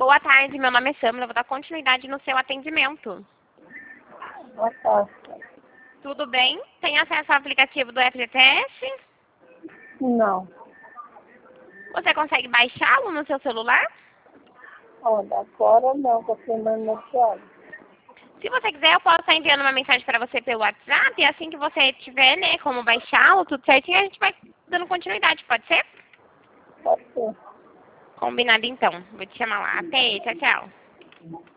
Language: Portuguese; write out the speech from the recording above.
Boa tarde, meu nome é Samila, eu vou dar continuidade no seu atendimento. Boa tarde. Tudo bem? Tem acesso ao aplicativo do FGTS? Não. Você consegue baixá-lo no seu celular? Olha, agora não, porque não me chave. Se você quiser, eu posso estar enviando uma mensagem para você pelo WhatsApp e assim que você tiver, né, como baixá-lo, tudo certinho, a gente vai dando continuidade, pode ser? Pode ser. Combinado então. Vou te chamar lá. Até aí, tchau, tchau.